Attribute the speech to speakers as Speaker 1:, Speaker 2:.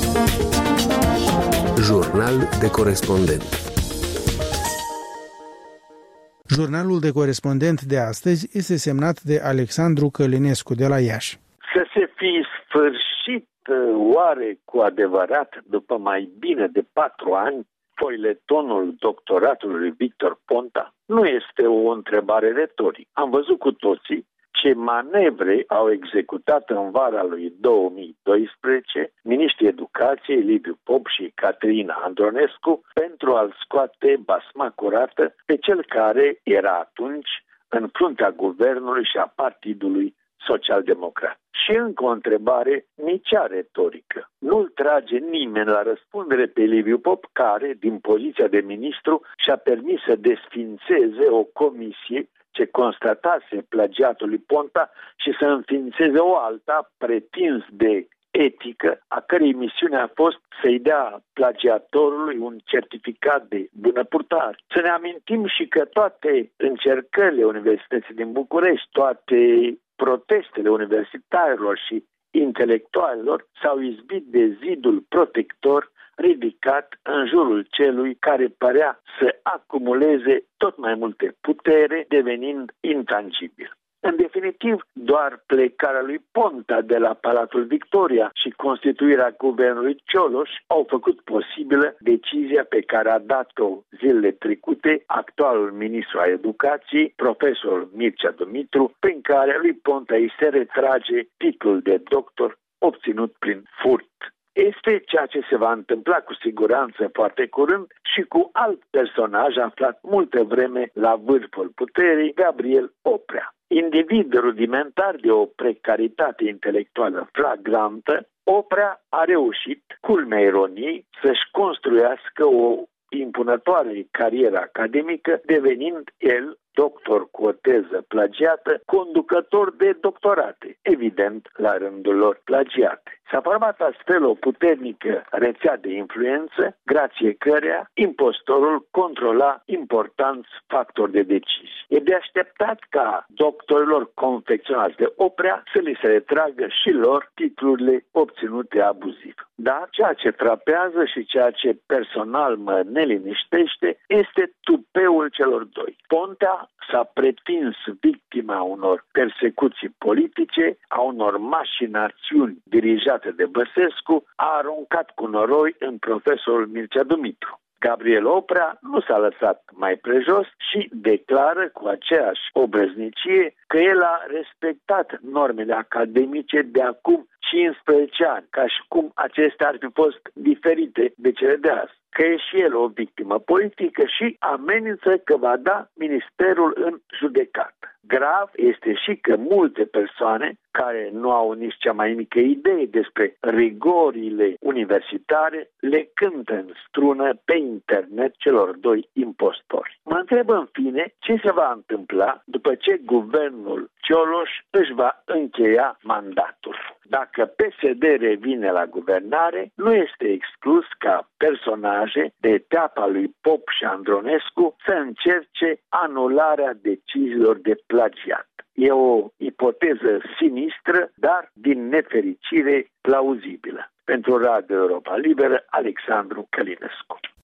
Speaker 1: Jurnal de corespondent.
Speaker 2: Jurnalul de corespondent de astăzi este semnat de Alexandru Călinescu de la Iași.
Speaker 3: Să se fi sfârșit oare cu adevărat, după mai bine de 4 ani, foiletonul doctoratului Victor Ponta? Nu este o întrebare retorică. Am văzut cu toții ce manevre au executat în vara lui 2012 miniștrii educației Liviu Pop și Caterina Andronescu pentru a-l scoate basma curată pe cel care era atunci în fruntea guvernului și a partidului social-democrat. Și încă o întrebare, nici ea retorică. Nu-l trage nimeni la răspundere pe Liviu Pop, care, din poziția de ministru, și-a permis să desfințeze o comisie ce constatase plagiatul lui Ponta și să înființeze o alta pretins de etică, a cărei misiune a fost să-i dea plagiatorului un certificat de bună purtare. Să ne amintim și că toate încercările Universității din București, toate protestele universitarilor și intelectualilor s-au izbit de zidul protector ridicat în jurul celui care părea să acumuleze tot mai multe putere, devenind intangibil. În definitiv, doar plecarea lui Ponta de la Palatul Victoria și constituirea guvernului Cioloș au făcut posibilă decizia pe care a dat-o zilele trecute actualul ministru al educației, profesorul Mircea Dumitru, prin care lui Ponta îi se retrage titlul de doctor obținut prin furt. Este ceea ce se va întâmpla cu siguranță foarte curând și cu alt personaj aflat multă vreme la vârful puterii, Gabriel Oprea. Individ rudimentar de o precaritate intelectuală flagrantă, Oprea a reușit, culmea ironiei, să-și construiască o impunătoare carieră academică, devenind el, doctor cu o teză plagiată, conducător de doctorate, evident la rândul lor plagiate. S-a format astfel o puternică rețea de influență, grație căreia impostorul controla importanți factori de decizie. E de așteptat ca doctorilor confecționați de Oprea să li se retragă și lor titlurile obținute abuziv. Dar ceea ce frapează și ceea ce personal mă neliniștește este tupeul celor doi. Ponta s-a pretins victima unor persecuții politice, a unor mașinațiuni dirijate de Băsescu, a aruncat cu noroi în profesorul Mircea Dumitru. Gabriel Oprea nu s-a lăsat mai prejos și declară cu aceeași obrăznicie că el a respectat normele academice de acum 15 ani, ca și cum acestea ar fi fost diferite de cele de azi. Că e și el o victimă politică și amenință că va da ministerul în judecată. Grav este și că multe persoane care nu au nici cea mai mică idee despre rigorile universitare le cântă în strună pe internet celor doi impostori. Mă întreb în fine ce se va întâmpla după ce guvernul Cioloș își va încheia mandatul. Dacă PSD revine la guvernare, nu este exclus ca personaje de teapa lui Pop și Andronescu să încerce anularea deciziilor de plagiat. E o ipoteză sinistră, dar din nefericire plauzibilă. Pentru Radio Europa Liberă, Alexandru Călinescu.